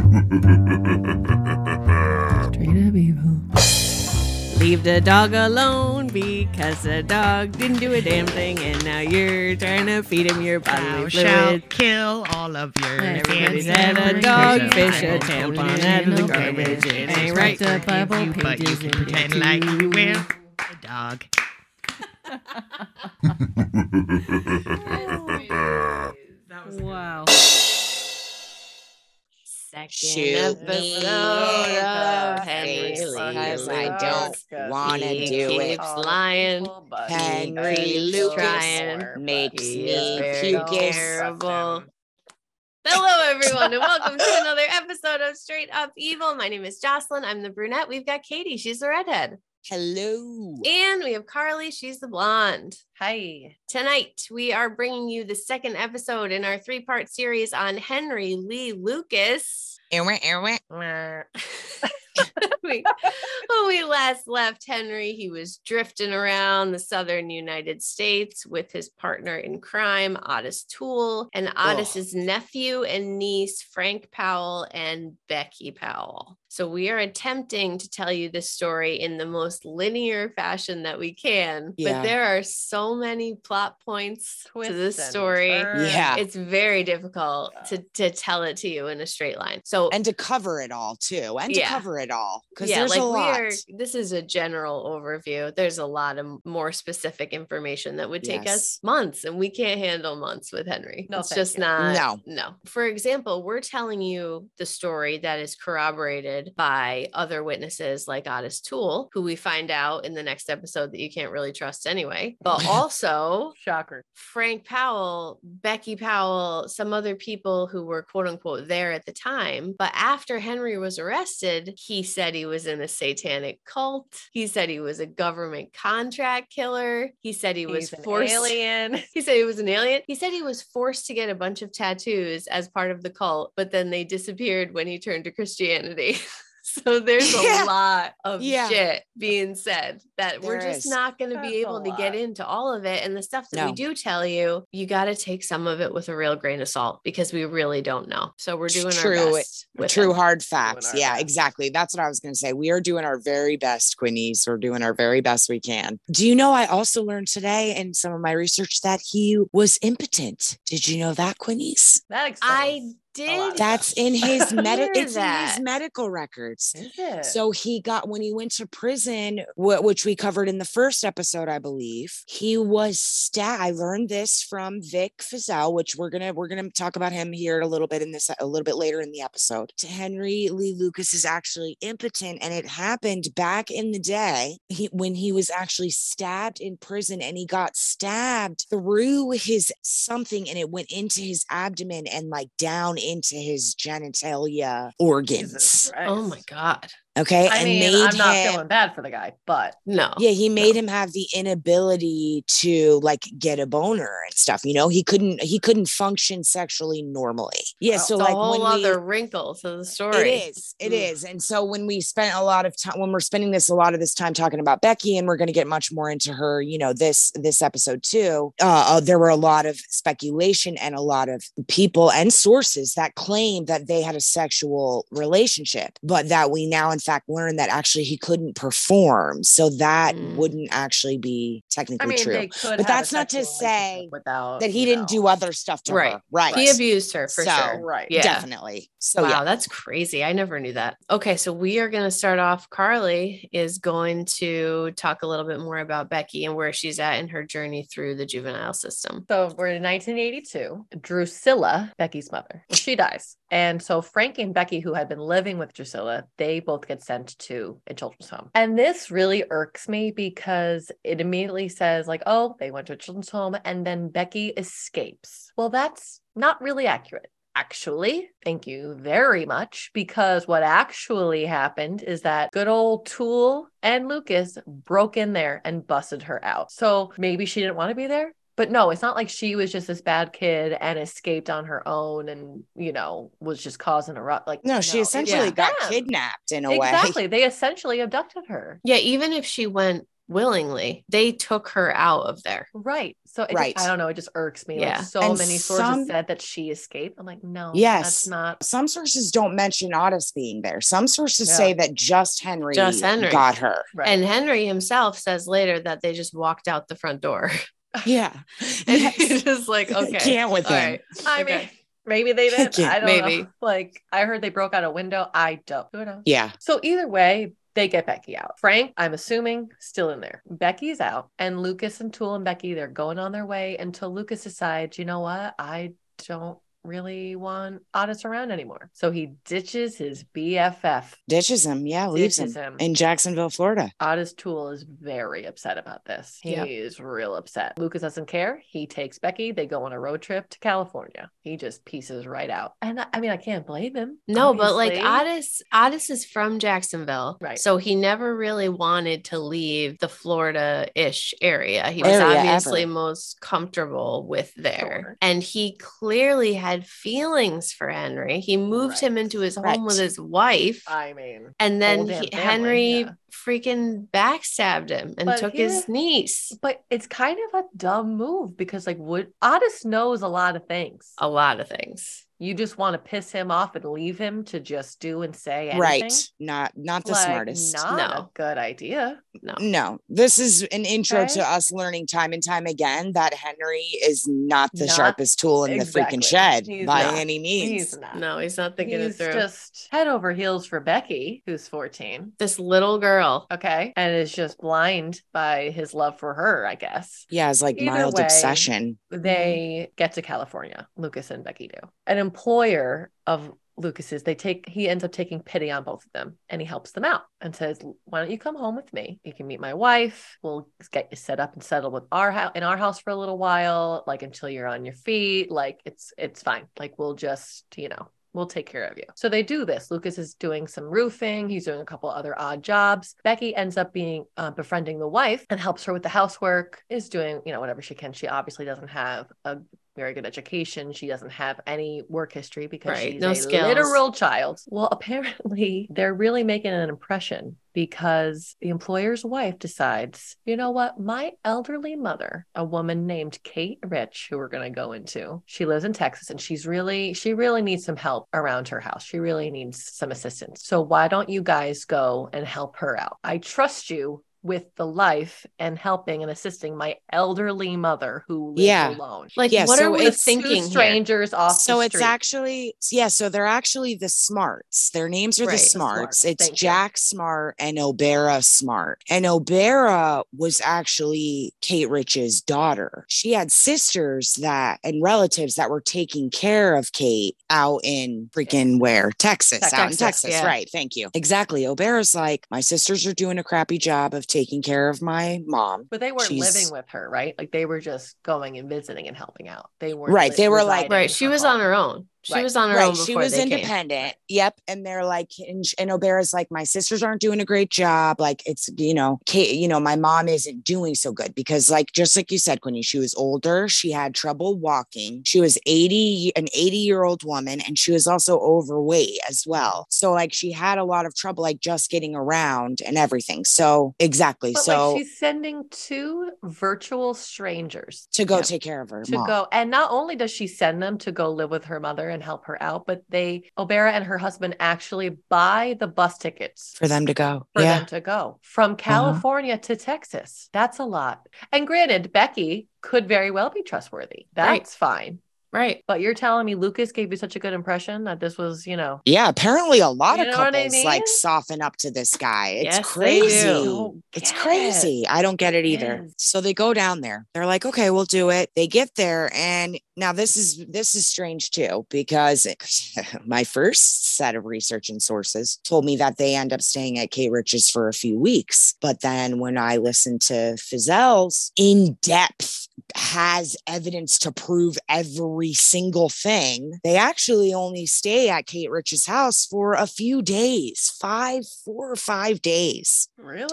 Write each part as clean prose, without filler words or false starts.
Straight up evil. Leave the dog alone because the dog didn't do a damn thing, and now you're trying to feed him your bodily fluids. Kill all of your Everybody's had a dog, fish, a tampon out of the garbage. It ain't right. The Bible but you can pretend like you will. A dog. Wow. Second Shoot episode me of in the Henry face, Lee because I don't want to He do it. keeps lying. Henry keeps Lucas trying. makes He me is very puke. terrible. Hello, everyone, and welcome to another episode of Straight Up Evil. My name is Jocelyn. I'm the brunette. We've got Katie. She's the redhead. Hello. And we have Carly. She's the blonde. Hi. Tonight, we are bringing you the second episode in our three-part series on Henry Lee Lucas. When we last left Henry, he was drifting around the southern United States with his partner in crime, Otis Toole, and Otis's nephew and niece, Frank Powell and Becky Powell. So we are attempting to tell you this story in the most linear fashion that we can, but there are so many plot points to this story. Yeah. It's very difficult to tell it to you in a straight line. So And to cover it all too. And to cover it all. Because there's a lot. This is a general overview. There's a lot of more specific information that would take us months, and we can't handle months with Henry. No, it's thank just you. not. No. For example, we're telling you the story that is corroborated by other witnesses like Otis Toole, who we find out in the next episode that you can't really trust anyway. But also Shocker. Frank Powell, Becky Powell, some other people who were quote unquote there at the time. But after Henry was arrested, he said he was in a satanic cult. He said he was a government contract killer. He said he was forced. Alien. He said he was an alien. He said he was forced to get a bunch of tattoos as part of the cult, but then they disappeared when he turned to Christianity. So there's a lot of shit being said that we're just not going to be able to get into all of it. And the stuff that we do tell you, you got to take some of it with a real grain of salt because we really don't know. So we're doing our best. True hard facts. Yeah, exactly. That's what I was going to say. We are doing our very best, Quinnies. We're doing our very best we can. Do you know, I also learned today in some of my research that he was impotent. Did you know that, Quinnies? That explains. That's in his it's in his medical records. Is it? So he got, when he went to prison, which we covered in the first episode, I believe, he was stabbed. I learned this from Vic Feazell, which we're gonna talk about him here a little bit later in the episode. Henry Lee Lucas is actually impotent, and it happened back in the day when he was actually stabbed in prison, and he got stabbed through his something, and it went into his abdomen and like down into his genitalia organs. Oh my God. Okay. I mean, I'm not feeling bad for the guy, but no. Yeah, he made him have the inability to like get a boner and stuff. You know, he couldn't function sexually normally. Yeah. So it's like a whole other wrinkle to the story. It is. And so when we spent a lot of time, when we're spending a lot of this time talking about Becky, and we're going to get much more into her, you know, this episode too, there were a lot of speculation and a lot of people and sources that claimed that they had a sexual relationship, but that we now in fact learned that actually he couldn't perform. So that wouldn't actually be technically true. But that's not to say that he didn't do other stuff to her. Right. He abused her for sure. Right. Yeah. Definitely. So wow, that's crazy. I never knew that. Okay, so we are going to start off. Carly is going to talk a little bit more about Becky and where she's at in her journey through the juvenile system. So we're in 1982. Drusilla, Becky's mother, she dies. And so Frank and Becky, who had been living with Drusilla, they both get sent to a children's home. And this really irks me because it immediately says like, oh, they went to a children's home and then Becky escapes. Well, that's not really accurate. Actually, thank you very much, because what actually happened is that good old Toole and Lucas broke in there and busted her out. So maybe she didn't want to be there. But no, it's not like she was just this bad kid and escaped on her own and, you know, was just causing a rut. Like, no, she essentially got kidnapped in a way. Exactly. They essentially abducted her. Yeah, even if she went willingly. They took her out of there. Right. So Right. I don't know. It just irks me. Yeah. Like so And many sources said that she escaped. I'm like, no, Yes. that's not. Some sources don't mention Otis being there. Some sources Yeah. say that just Henry got her. Right. And Henry himself says later that they just walked out the front door. Yeah. And Yes. he's just like, okay. Can't with all him. right, I okay. mean, maybe they did. Yeah, I don't maybe. know. Like, I heard they broke out a window. I don't. Who knows? Yeah. So either way, they get Becky out. Frank, I'm assuming, still in there. Becky's out. And Lucas and Toole and Becky, they're going on their way until Lucas decides, you know what? I don't really want Otis around anymore. So he ditches his BFF. Ditches him. Yeah. Leaves him in Jacksonville, Florida. Otis Toole is very upset about this. He is real upset. Lucas doesn't care. He takes Becky. They go on a road trip to California. He just pieces right out. And I mean, I can't blame him. No, but like obviously. Otis is from Jacksonville. Right. So he never really wanted to leave the Florida-ish area. He was Area obviously ever. most comfortable with there. Sure. And he clearly had feelings for Henry. He moved Right. him into his home Right. with his wife. I mean, And then whole damn family, Henry yeah. freaking backstabbed him and But took here- his niece. but it's kind of a dumb move because like Otis knows a lot of things. A lot of things. You just want to piss him off and leave him to just do and say anything. Right. Not the Like, smartest. Not No. a good idea. No, this is an intro Okay. to us learning time and time again that Henry is not the Not- sharpest tool in exactly. the freaking shed He's by not. any means. He's not. No, he's not thinking He's it through. just head over heels for Becky, who's 14. This little girl. Okay. And is just blind by his love for her, I guess. Yeah, it's like Either mild way, obsession. They get to California. Lucas and Becky do. An employer of Lucas's, he ends up taking pity on both of them and he helps them out and says, why don't you come home with me? You can meet my wife. We'll get you set up and settled with in our house for a little while, like until you're on your feet. Like it's fine. Like we'll just, we'll take care of you. So they do this. Lucas is doing some roofing. He's doing a couple other odd jobs. Becky ends up befriending the wife and helps her with the housework, is doing, whatever she can. She obviously doesn't have a very good education. She doesn't have any work history because she's no a skills. literal child. Well, apparently they're really making an impression because the employer's wife decides, you know what, my elderly mother, a woman named Kate Rich, who we're going to go into, she lives in Texas and she really needs some help around her house. She really needs some assistance. So why don't you guys go and help her out? I trust you with the life and helping and assisting my elderly mother who lives alone. Like, Yeah, what so are we it's thinking Two strangers off So the it's street. actually, so they're actually the Smarts. Their names are Right, the the Smarts. Smarts. It's Thank you. Jack Smart and Obera Smart. And Obera was actually Kate Rich's daughter. She had sisters and relatives that were taking care of Kate out in freaking where? Texas. Out in Texas. yeah. Right. Thank you. Exactly. Obera's like, my sisters are doing a crappy job of taking care of my mom. But they weren't She's- living with her, right? Like they were just going and visiting and helping out. They weren't Right, they were like- residing Right. in She her was home. on her own. She Right. was on her own before She was they came. independent. Yep. And they're like, and Obera's like, my sisters aren't doing a great job. Like it's, Kate, my mom isn't doing so good because just like you said, Queenie, she was older. She had trouble walking. She was an 80-year-old woman. And she was also overweight as well. So she had a lot of trouble, just getting around and everything. So exactly. But so she's sending two virtual strangers to go take care of her to mom. go. And not only does she send them to go live with her mother and help her out, but Obera and her husband actually buy the bus tickets For them to go. for Yeah. them to go from California to Texas. That's a lot. And granted, Becky could very well be trustworthy. That's fine. Right. But you're telling me Lucas gave you such a good impression that this was, Yeah, apparently a lot You of know what I couples mean? soften up to this guy. It's Yes, they crazy. do. Don't It's get crazy. I don't get it either. Yes. So they go down there. They're like, okay, we'll do it. They get there. And now this is strange too, because my first set of research and sources told me that they end up staying at Kate Rich's for a few weeks. But then when I listened to Fizel's in depth has evidence to prove every single thing, they actually only stay at Kate Rich's house for a few days, 4 or 5 days Really? tops.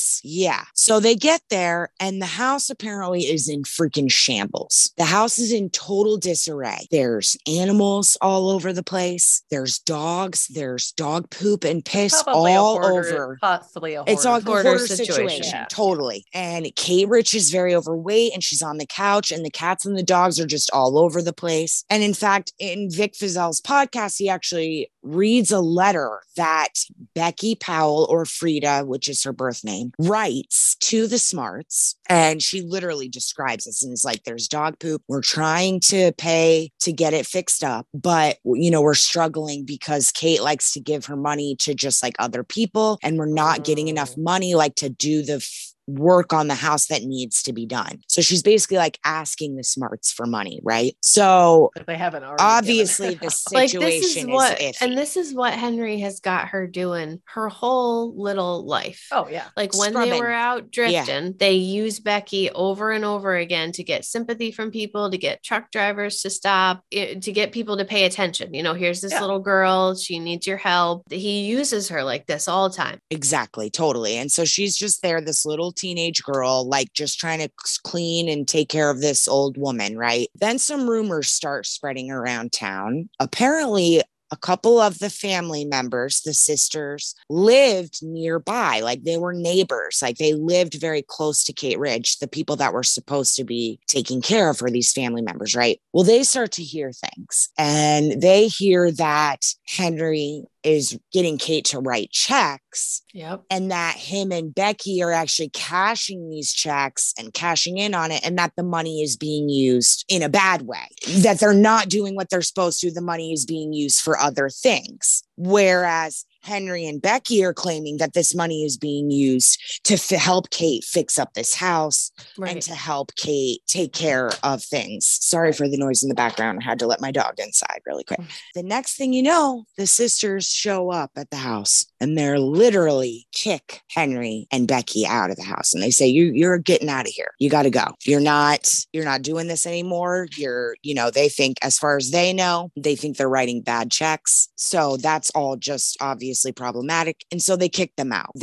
Yes. Yeah. So they get there and the house apparently is in freaking shambles. The house is in total disarray. There's animals all over the place. There's dogs. There's dog poop and piss Probably all a hoarder, over. possibly a hoarder. It's all a Hoarder hoarder situation. situation. Yeah. Totally. And Kate Rich is very overweight and she's on the couch and the cats and the dogs are just all over the place. And in fact, in Vic Fizell's podcast, he actually reads a letter that Becky Powell, or Frida, which is her birth name, writes to the Smarts. And she literally describes this and is like, there's dog poop. We're trying to pay to get it fixed up. But, you know, we're struggling because Kate likes to give her money to just like other people. And we're not getting enough money like to do the work on the house that needs to be done. So she's basically like asking the Smarts for money, right? So If they haven't already obviously given. the situation is iffy. And this is what Henry has got her doing her whole little life. Oh, yeah. Like when they Scrubbing. were out drifting, they use Becky over and over again to get sympathy from people, to get truck drivers to stop, to get people to pay attention. You know, here's this little girl, she needs your help. He uses her like this all the time. Exactly, totally. And so she's just there, this little teenage girl, like just trying to clean and take care of this old woman, right? Then some rumors start spreading around town. Apparently, a couple of the family members, the sisters, lived nearby. Like they were neighbors. Like they lived very close to Kate Ridge, the people that were supposed to be taking care of her, these family members, right? Well, they start to hear things and they hear that Henry is getting Kate to write checks. Yep. And that him and Becky are actually cashing these checks and cashing in on it, and that the money is being used in a bad way, that they're not doing what they're supposed to. The money is being used for other things. Whereas Henry and Becky are claiming that this money is being used to help Kate fix up this house and to help Kate take care of things. Sorry for the noise in the background. I had to let my dog inside really quick. The next thing you know, the sisters show up at the house and they're literally kick Henry and Becky out of the house. And they say, you're getting out of here. You got to go. You're not doing this anymore. They think, as far as they know, they think they're writing bad checks. So that's all just obviously problematic. And so they kick them out.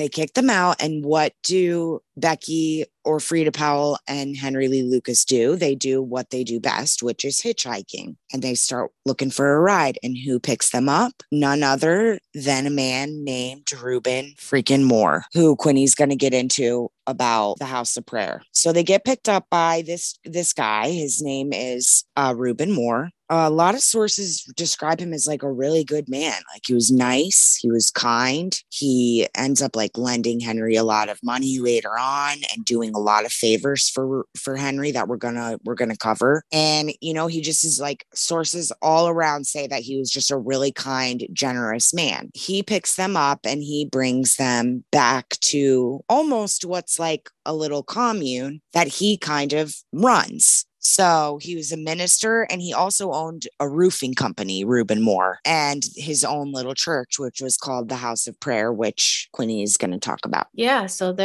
And what do Becky or Frida Powell and Henry Lee Lucas do? They do what they do best, which is hitchhiking. And they start looking for a ride. And who picks them up? None other than a man named Reuben freaking Moore, who Quinny's going to get into about the House of Prayer. So they get picked up by this guy. His name is Reuben Moore. A lot of sources describe him as like a really good man. Like he was nice. He was kind. He ends up like lending Henry a lot of money later on and doing a lot of favors for Henry that we're gonna cover. And he just is like, sources all around say that he was just a really kind, generous man. He picks them up and he brings them back to almost what's like a little commune that he kind of runs. So he was a minister and he also owned a roofing company, Reuben Moore, and his own little church, which was called the House of Prayer, which Quinny is going to talk about. Yeah. So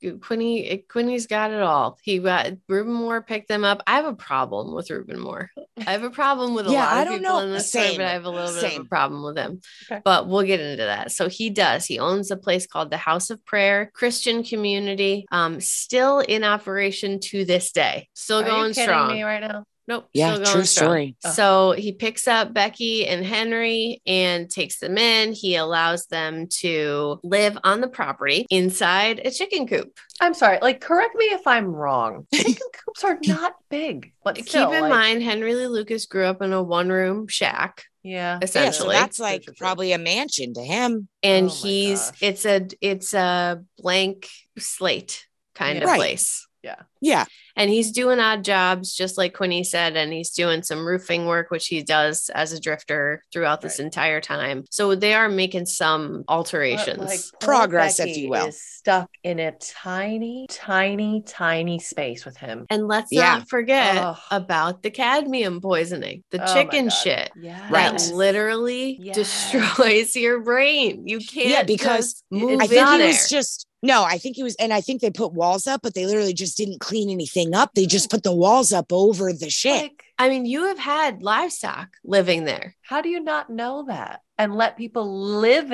Quinny's got it all. Reuben Moore picked them up. I have a problem with Reuben Moore. I have a problem with a lot of people in this story, but I have a little bit of a problem with him. Okay. But we'll get into that. So he owns a place called the House of Prayer, Christian community, still in operation to this day, still going strong. Me right now? Nope. Yeah, true story. So he picks up Becky and Henry and takes them in. He allows them to live on the property inside a chicken coop. I'm sorry, correct me if I'm wrong. Chicken coops are not big. But still, keep in mind, Henry Lee Lucas grew up in a one-room shack. Yeah. Essentially. Yeah, so that's probably a mansion to him. And it's a blank slate kind of place. Yeah. Yeah. And he's doing odd jobs, just like Quinny said, and he's doing some roofing work, which he does as a drifter throughout this entire time. So they are making some alterations. Progress, Becky if you will. Is stuck in a tiny, tiny, tiny space with him. And let's not forget about the cadmium poisoning, the chicken shit that literally destroys your brain. You can't because move I think in he there. was just No, I think he was, and I think they put walls up, but they literally just didn't clean anything up. They just put the walls up over the shit. You have had livestock living there. How do you not know that and let people live in it?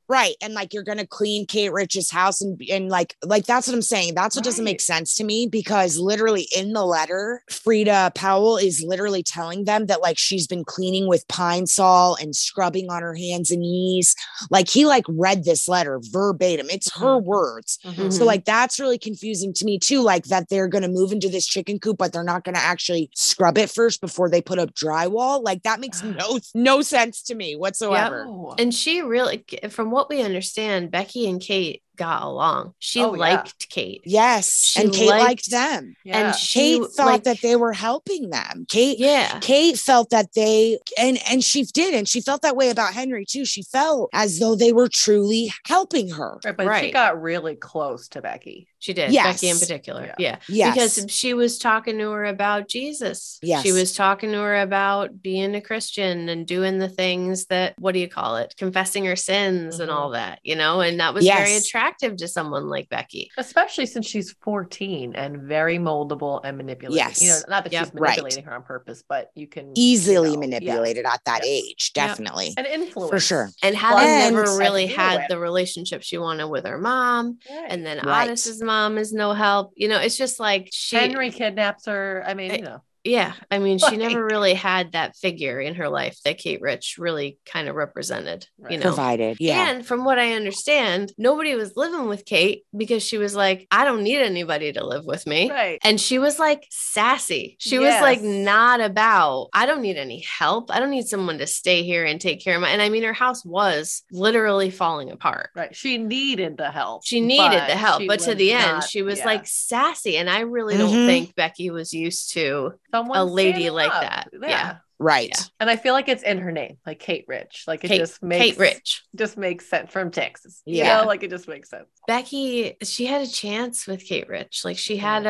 Right. And like, you're going to clean Kate Rich's house and like that's what I'm saying. That's what doesn't make sense to me, because literally in the letter, Frida Powell is literally telling them that like she's been cleaning with Pine Sol and scrubbing on her hands and knees. Like he like read this letter verbatim. It's her words. So like, that's really confusing to me too. Like that they're going to move into this chicken coop, but they're not going to actually scrub it first before they put up drywall. Like that makes no sense to me whatsoever. Yep. And she really, from what we understand, Becky and Kate got along. She liked Kate. Yes. And Kate liked them. Yeah. And Kate thought that they were helping them. Kate felt that they, and she did. And she felt that way about Henry too. She felt as though they were truly helping her. Right, but she got really close to Becky. She did. Yes. Becky in particular. Yes. Because she was talking to her about Jesus. Yes. She was talking to her about being a Christian and doing the things that, what do you call it? Confessing her sins and all that, you know, and that was very attractive to someone like Becky. Especially since she's 14 and very moldable and manipulated. Yes. You know, not that she's manipulating her on purpose, but you can easily manipulate it at that age. Definitely. And influence. For sure. And having never really had the relationship she wanted with her mom. And then Otis's mom is no help. You know, it's just like Henry kidnaps her. I mean, you know. Yeah. I mean, she never really had that figure in her life that Kate Rich really kind of represented, you know, provided. Yeah. And from what I understand, nobody was living with Kate because she was like, I don't need anybody to live with me. Right. And she was like sassy. She was like not about, I don't need any help. I don't need someone to stay here and take care of my, and I mean, her house was literally falling apart. Right. She needed the help. She needed the help. But to the end, she was like sassy. And I really don't think Becky was used to a lady like that. Yeah. Right. Yeah. And I feel like it's in her name, like Kate Rich. Like it just makes Kate Rich. Just makes sense from Texas. Yeah. You know, like it just makes sense. Becky, she had a chance with Kate Rich. Like she had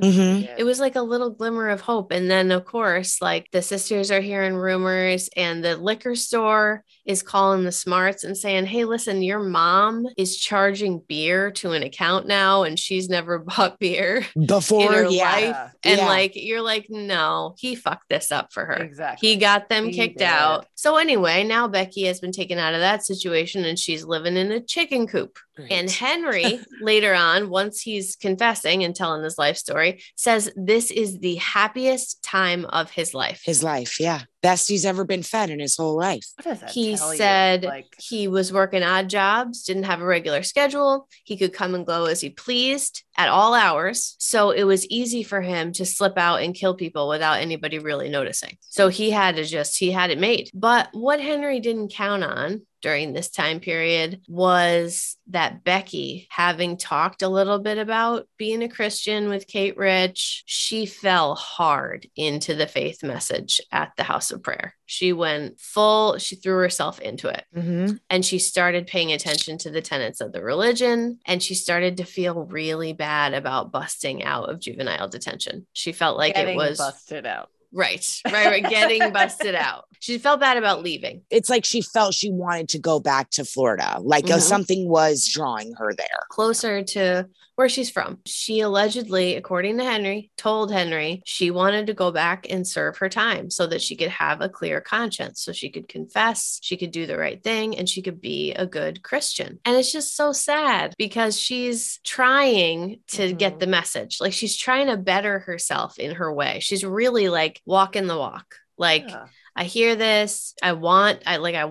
it was like a little glimmer of hope. And then of course, like the sisters are hearing rumors and the liquor store is calling the Smarts and saying, hey, listen, your mom is charging beer to an account now and she's never bought beer before in her life. And like, you're like, no, he fucked this up for her. Exactly. He got them kicked out. So anyway, now Becky has been taken out of that situation and she's living in a chicken coop. Great. And Henry later on, once he's confessing and telling his life story, says this is the happiest time of his life. His life. Yeah. Best he's ever been fed in his whole life. What does that he tell said you? Like, he was working odd jobs, didn't have a regular schedule. He could come and go as he pleased at all hours. So it was easy for him to slip out and kill people without anybody really noticing. So he had it made. But what Henry didn't count on during this time period was that Becky, having talked a little bit about being a Christian with Kate Rich, she fell hard into the faith message at the House of Prayer. She went she threw herself into it. And she started paying attention to the tenets of the religion. And she started to feel really bad about busting out of juvenile detention. She felt like it was busted out. Right. Getting busted out. She felt bad about leaving. It's like she felt she wanted to go back to Florida. Like something was drawing her there. Closer to where she's from. She allegedly, according to Henry, told Henry she wanted to go back and serve her time so that she could have a clear conscience, so she could confess, she could do the right thing, and she could be a good Christian. And it's just so sad because she's trying to get the message. Like she's trying to better herself in her way. She's really like walking the walk. Like, I hear this. I want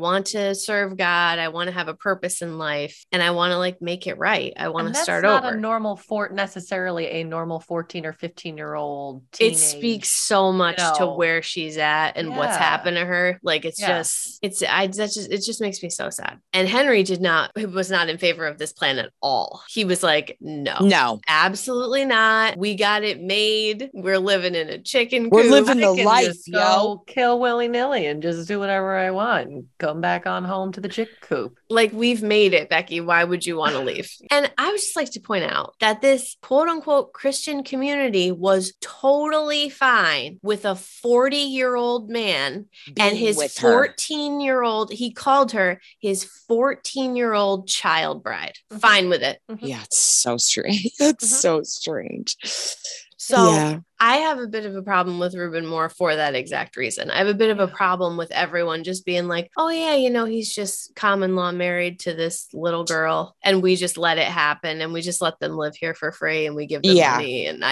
to serve God. I want to have a purpose in life and I want to like make it right. I want to start over. That's not necessarily a normal 14 or 15-year-old teenage. It speaks so much to where she's at and what's happened to her. Like it just makes me so sad. And Henry was not in favor of this plan at all. He was like, no, absolutely not. We got it made. We're living in a chicken coop. We're living the life, yo. Kill Willie nilly and just do whatever I want and come back on home to the chick coop. Like we've made it, Becky. Why would you want to leave? And I would just like to point out that this quote unquote Christian community was totally fine with a 40-year-old man and his 14-year-old, he called her his 14-year-old child bride. Fine with it. Yeah, it's so strange. It's so strange. So Yeah. I have a bit of a problem with Ruben Moore for that exact reason. I have a bit of a problem with everyone just being like, oh yeah, he's just common law married to this little girl and we just let it happen and we just let them live here for free and we give them money. And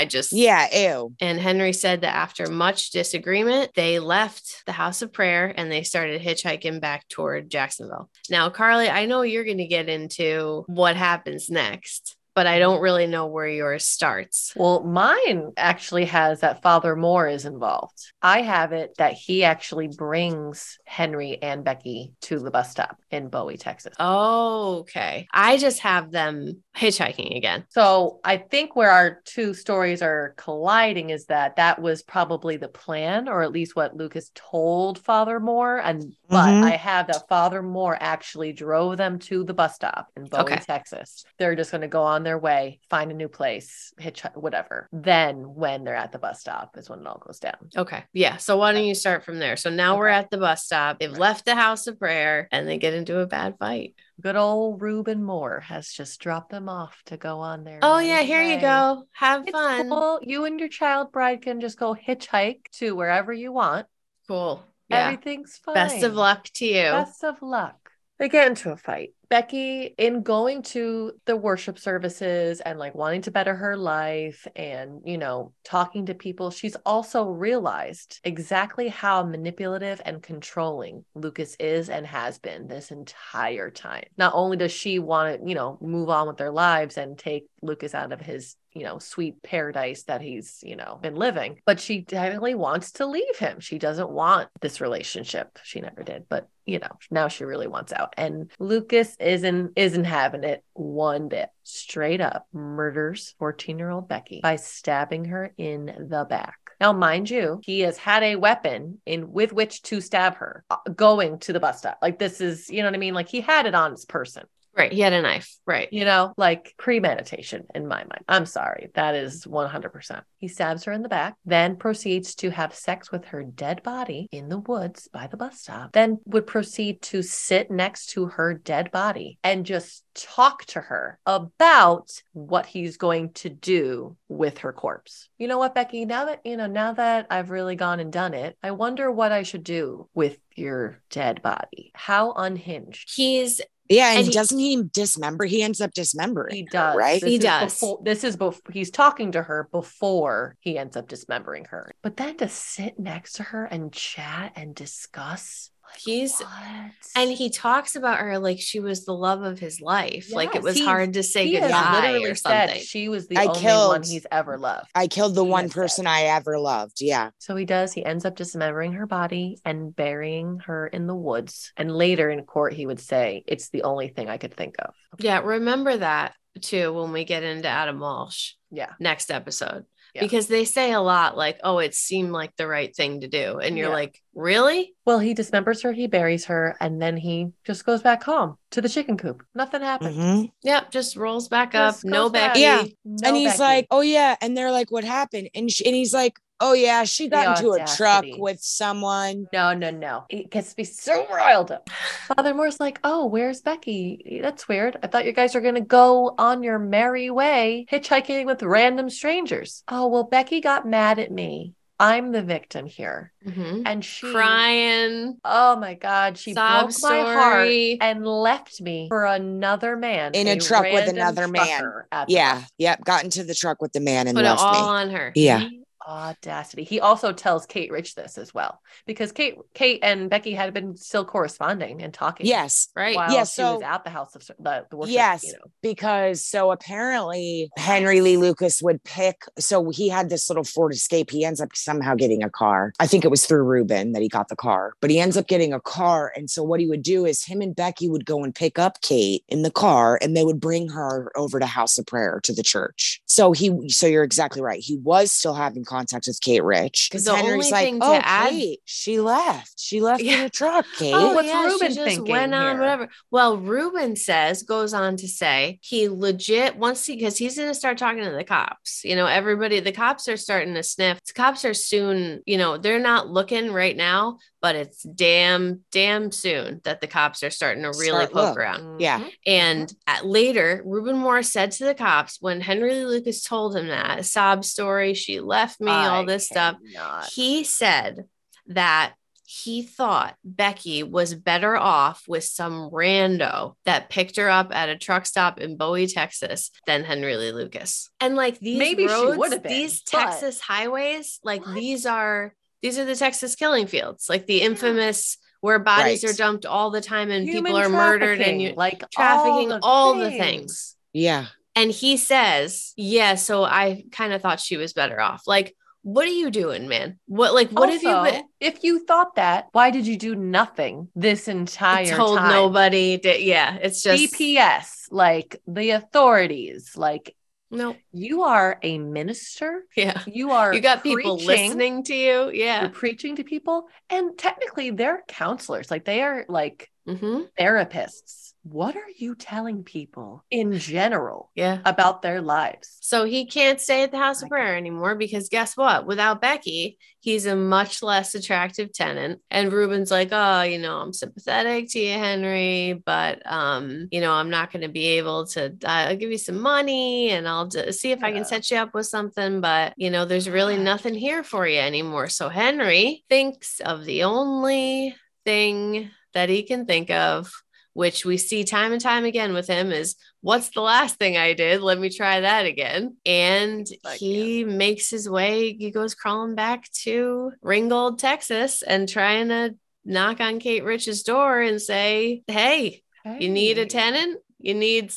ew. And Henry said that after much disagreement, they left the House of Prayer and they started hitchhiking back toward Jacksonville. Now, Carly, I know you're going to get into what happens next, but I don't really know where yours starts. Well, mine actually has that Father Moore is involved. I have it that he actually brings Henry and Becky to the bus stop in Bowie, Texas. Oh, okay. I just have them hitchhiking again. So I think where our two stories are colliding is that was probably the plan, or at least what Lucas told Father Moore. But I have that Father Moore actually drove them to the bus stop in Bowie, Texas. They're just going to go on their way, find a new place, hitchhike, whatever. Then when they're at the bus stop is when it all goes down. Okay. Yeah. So why don't you start from there? So now we're at the bus stop. They've left the House of Prayer and they get into a bad fight. Good old Ruben Moore has just dropped them off to go on there. Oh yeah, here you go. Have fun. Cool. You and your child bride can just go hitchhike to wherever you want. Cool. Yeah. Everything's fine. Best of luck to you. Best of luck. They get into a fight. Becky, in going to the worship services and like wanting to better her life and, talking to people, she's also realized exactly how manipulative and controlling Lucas is and has been this entire time. Not only does she want to, move on with their lives and take Lucas out of his, sweet paradise that he's, been living, but she definitely wants to leave him. She doesn't want this relationship. She never did, but now she really wants out. And Lucas isn't having it one bit. Straight up murders 14-year-old Becky by stabbing her in the back. Now, mind you, he has had a weapon with which to stab her going to the bus stop. Like this is, you know what I mean? Like he had it on his person. Right. He had a knife. Right. Like premeditation in my mind. I'm sorry. That is 100%. He stabs her in the back, then proceeds to have sex with her dead body in the woods by the bus stop, then would proceed to sit next to her dead body and just talk to her about what he's going to do with her corpse. You know what, Becky? Now that I've really gone and done it, I wonder what I should do with your dead body. How unhinged. And doesn't he dismember? He ends up dismembering. He does, right? He does. He's talking to her before he ends up dismembering her. But then to sit next to her and chat and discuss. And he talks about her like she was the love of his life. Yes, like it was hard to say goodbye or something. She was the only one he's ever loved. I killed the one person I ever loved. Yeah. So he does. He ends up dismembering her body and burying her in the woods. And later in court, he would say, it's the only thing I could think of. Okay. Yeah. Remember that too when we get into Adam Walsh. Yeah. Next episode. Yeah. Because they say a lot like, oh, it seemed like the right thing to do. And you're like, really? Well, he dismembers her, he buries her, and then he just goes back home to the chicken coop. Nothing happened. Mm-hmm. Yep, just rolls back up. No Becky. Yeah. And he's like, oh, yeah. And they're like, what happened? And he's like, oh, yeah, she got into a truck with someone. No. It gets me so riled up. Father Moore's like, oh, where's Becky? That's weird. I thought you guys were going to go on your merry way, hitchhiking with random strangers. Oh, well, Becky got mad at me. I'm the victim here. Mm-hmm. And she crying. Oh my God. She broke my heart and left me for another man. In a truck with another man. Yeah. Yep. Got into the truck with the man and left me. Put it all on her. Yeah. Audacity. He also tells Kate Rich this as well, because Kate and Becky had been still corresponding and talking. Yes. Right. While yes. She was at the house of the worship. Yes. Because so apparently Henry Lee Lucas would so he had this little Ford Escape. He ends up somehow getting a car. I think it was through Ruben that he got the car, but he ends up getting a car. And so what he would do is him and Becky would go and pick up Kate in the car and they would bring her over to House of Prayer to the church. So you're exactly right. He was still having contact with Kate Rich because Henry's like, oh, Kate, she left in a truck. Kate, what's Ruben thinking? Went on whatever. Well, Ruben goes on to say he legit because he's going to start talking to the cops. The cops are starting to sniff. The cops are soon. They're not looking right now, but it's damn soon that the cops are starting to really poke around. Yeah. And later, Reuben Moore said to the cops, when Henry Lee Lucas told him that, a sob story, she left me, all this stuff, he said that he thought Becky was better off with some rando that picked her up at a truck stop in Bowie, Texas than Henry Lee Lucas. And like these Maybe roads, these Texas highways, like these are the Texas killing fields, like the infamous where bodies are dumped all the time and Human people are murdered and like trafficking, all the things. Yeah. And he says, yeah, so I kind of thought she was better off. Like, what are you doing, man? What also, have you been? If you thought that, why did you do nothing this entire told time? Nobody did. Yeah, it's just DPS, like the authorities, like no. You are a minister. Yeah. You got people listening to you. Yeah. You're preaching to people. And technically they're counselors. Like they are like therapists. What are you telling people in general about their lives? So he can't stay at the House of Prayer anymore because guess what? Without Becky, he's a much less attractive tenant. And Reuben's like, oh, I'm sympathetic to you, Henry, but, I'm not going to be able to, I'll give you some money and I'll see if I can set you up with something. But, there's really nothing here for you anymore. So Henry thinks of the only thing that he can think of, which we see time and time again with him, is what's the last thing I did? Let me try that again. And he makes his way. He goes crawling back to Ringgold, Texas, and trying to knock on Kate Rich's door and say, hey, you need a tenant? You need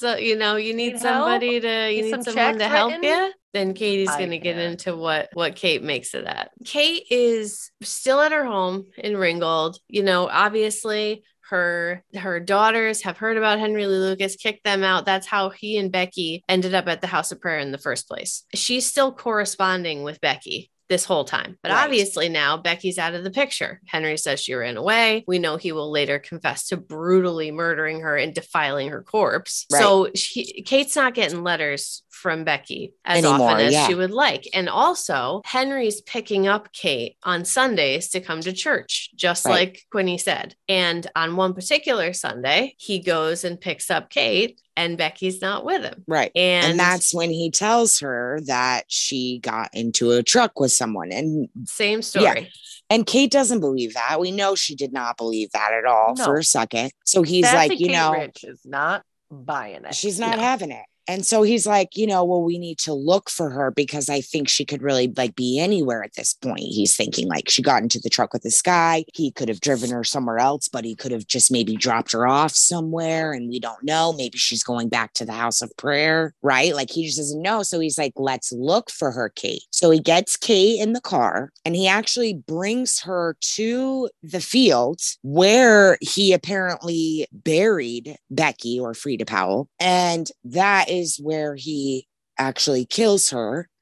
somebody someone to help you? Then Katie's going to get into what Kate makes of that. Kate is still at her home in Ringgold. Obviously her daughters have heard about Henry Lee Lucas, kicked them out. That's how he and Becky ended up at the House of Prayer in the first place. She's still corresponding with Becky this whole time. But obviously now Becky's out of the picture. Henry says she ran away. We know he will later confess to brutally murdering her and defiling her corpse. Right. So Kate's not getting letters from Becky as often as she would like. And also Henry's picking up Kate on Sundays to come to church, just like Quinny said. And on one particular Sunday, he goes and picks up Kate and Becky's not with him. Right. And that's when he tells her that she got into a truck with someone. And same story. Yeah. And Kate doesn't believe that. We know she did not believe that at all for a second. So he's like, Kate Rich is not buying it. She's not having it. And so he's like, well, we need to look for her because I think she could really be anywhere at this point. He's thinking she got into the truck with this guy. He could have driven her somewhere else, but he could have just maybe dropped her off somewhere. And we don't know. Maybe she's going back to the House of Prayer, right? He just doesn't know. So he's like, let's look for her, Kate. So he gets Kate in the car and he actually brings her to the field where he apparently buried Becky or Frida Powell. And that is where he actually kills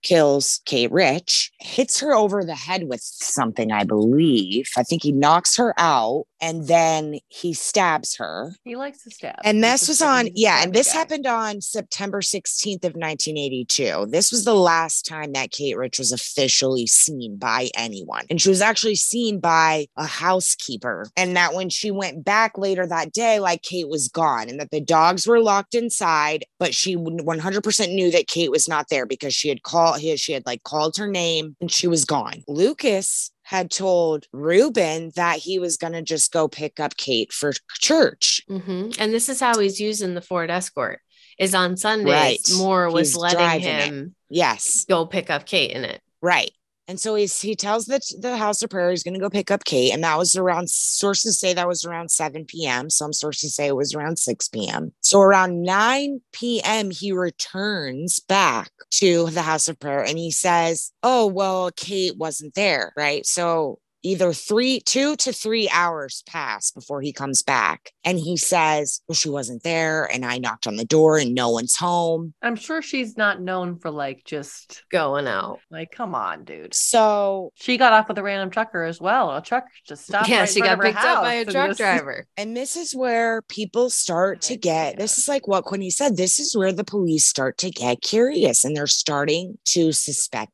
Kate Rich, hits her over the head with something, I believe. I think he knocks her out and then he stabs her. He likes to stab. And this was and this happened on September 16th of 1982. This was the last time that Kate Rich was officially seen by anyone. And she was actually seen by a housekeeper. And that when she went back later that day, Kate was gone and that the dogs were locked inside, but she 100% knew that Kate was not there because she had called her name and she was gone. Lucas had told Reuben that he was going to just go pick up Kate for church. Mm-hmm. And this is how he's using the Ford Escort is on Sundays. Moore was letting him go pick up Kate in it. Right. And so he tells the House of Prayer he's going to go pick up Kate. And that was sources say that was around 7 p.m. Some sources say it was around 6 p.m. So around 9 p.m., he returns back to the House of Prayer and he says, oh, well, Kate wasn't there. Right. So either 2 to 3 hours pass before he comes back. And he says, well, she wasn't there. And I knocked on the door and no one's home. I'm sure she's not known for just going out. Come on, dude. So she got off with a random trucker as well. A truck just stopped. Yeah, she got picked up by a truck driver. And this is where people start to get, this is what Quinny said, this is where the police start to get curious and they're starting to suspect him.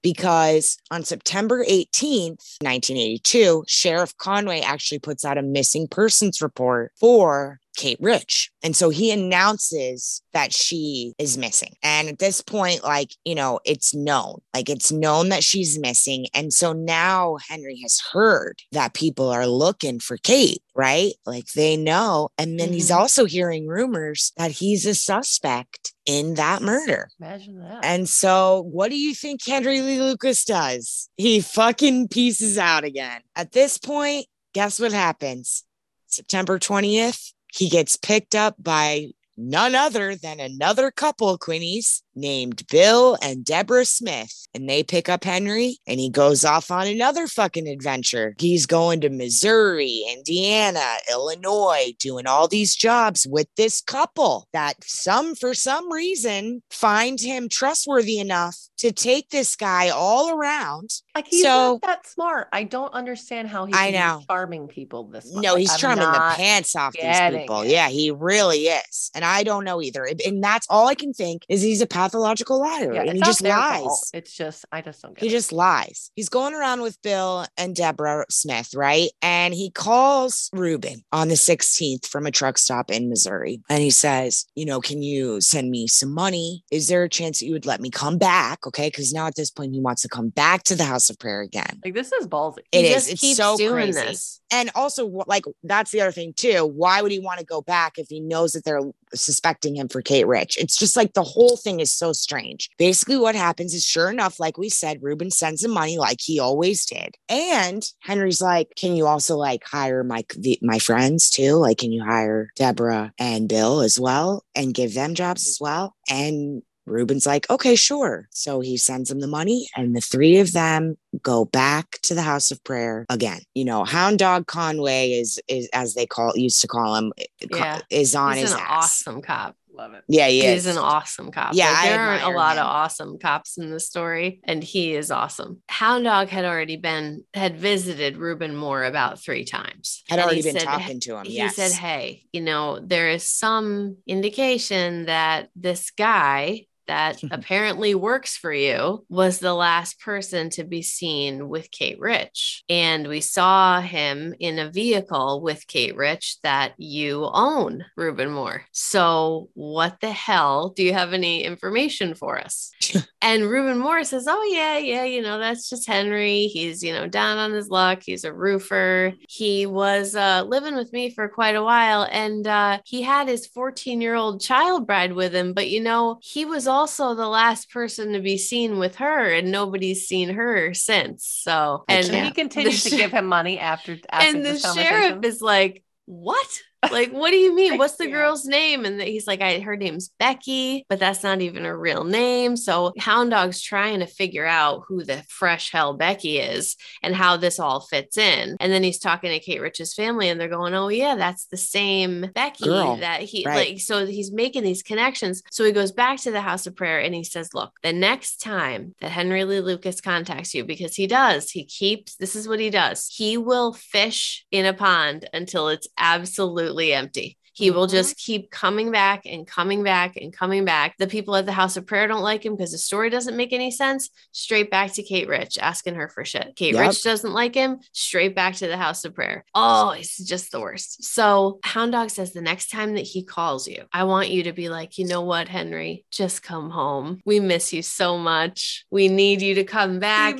because on September 18th, 1982, Sheriff Conway actually puts out a missing persons report for Kate Rich. And so he announces that she is missing. And at this point, like, you know, it's known that she's missing. And so now Henry has heard that people are looking for Kate, right? Like they know. And then he's also hearing rumors that he's a suspect in that murder. Imagine that. And so what do you think Henry Lee Lucas does? He fucking pieces out again. At this point, guess what happens? September 20th, he gets picked up by none other than another couple, Quinnies, named Bill and Deborah Smith. And they pick up Henry and he goes off on another fucking adventure. He's going to Missouri, Indiana, Illinois, doing all these jobs with this couple that for some reason, find him trustworthy enough to take this guy all around. Like he's not that smart. I don't understand how he's charming people this much. No, he's charming the pants off these people. Yeah, he really is. And I don't know either. And that's all I can think is he's a pathological liar. Yeah, and he just lies. It's just, I just don't get it. He just lies. He's going around with Bill and Deborah Smith, right? And he calls Ruben on the 16th from a truck stop in Missouri. And he says, you know, can you send me some money? Is there a chance that you would let me come back? Okay. Because now at this point, he wants to come back to the House of Prayer again. Like, this is ballsy. It is. It's so crazy. And also, like, that's the other thing too. Why would he want to go back if he knows that they're suspecting him for Kate Rich? It's just like the whole thing is so strange. Basically, what happens is, sure enough, like we said, Ruben sends him money like he always did. And Henry's like, can you also like hire my friends too? Like, can you hire Deborah and Bill as well and give them jobs as well? And Ruben's like, okay, sure. So he sends them the money and the three of them go back to the House of Prayer again. You know, Hound Dog Conway is as they used to call him, is on his ass. He's an awesome cop. Love it. Yeah, he's an awesome cop. Yeah, like, there aren't a lot of awesome cops in the story, and he is awesome. Hound Dog had visited Ruben Moore about 3 times. Had already been talking to him. He said, hey, you know, there is some indication that this guy that apparently works for you was the last person to be seen with Kate Rich. And we saw him in a vehicle with Kate Rich that you own, Ruben Moore. So what the hell? Do you have any information for us? And Ruben Moore says, oh, yeah, you know, that's just Henry. He's, you know, down on his luck. He's a roofer. He was living with me for quite a while. And he had his 14-year-old child bride with him. But, you know, he was also the last person to be seen with her, and nobody's seen her since. So, and he continues to give him money after and the sheriff is like, what? Like, what do you mean? What's the girl's name? And he's like, her name's Becky, but that's not even her real name. So Hound Dog's trying to figure out who the fresh hell Becky is and how this all fits in. And then he's talking to Kate Rich's family and they're going, oh yeah, that's the same Becky that he like. So he's making these connections. So he goes back to the House of Prayer and he says, look, the next time that Henry Lee Lucas contacts you, because this is what he does. He will fish in a pond until it's absolutely empty. He will just keep coming back and coming back and coming back. The people at the House of Prayer don't like him because the story doesn't make any sense. Straight back to Kate Rich, asking her for shit. Kate Rich doesn't like him. Straight back to the House of Prayer. Oh, it's just the worst. So Hound Dog says the next time that he calls you, I want you to be like, you know what, Henry, just come home. We miss you so much. We need you to come back.